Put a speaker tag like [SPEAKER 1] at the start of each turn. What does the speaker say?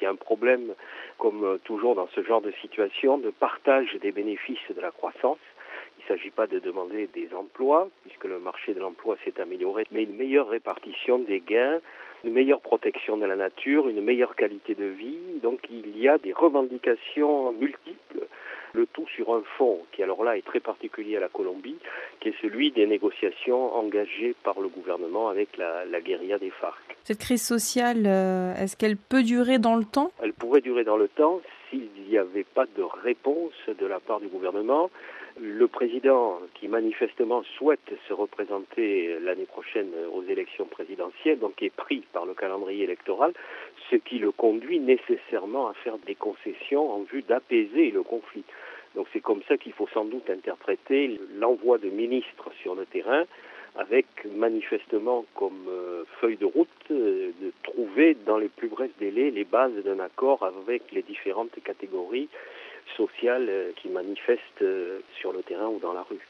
[SPEAKER 1] Il y a un problème, comme toujours dans ce genre de situation, de partage des bénéfices de la croissance. Il ne s'agit pas de demander des emplois, puisque le marché de l'emploi s'est amélioré, mais une meilleure répartition des gains, une meilleure protection de la nature, une meilleure qualité de vie. Donc il y a des revendications multiples, le tout sur un fond qui alors là est très particulier à la Colombie, qui est celui des négociations engagées par le gouvernement avec la guérilla des FARC.
[SPEAKER 2] Cette crise sociale, est-ce qu'elle peut durer dans le temps ?
[SPEAKER 1] Elle pourrait durer dans le temps s'il n'y avait pas de réponse de la part du gouvernement. Le président, qui manifestement souhaite se représenter l'année prochaine aux élections présidentielles, donc est pris par le calendrier électoral, ce qui le conduit nécessairement à faire des concessions en vue d'apaiser le conflit. Donc c'est comme ça qu'il faut sans doute interpréter l'envoi de ministres sur le terrain, avec manifestement comme feuille de route de trouver dans les plus brefs délais les bases d'un accord avec les différentes catégories sociales qui manifestent sur le terrain ou dans la rue.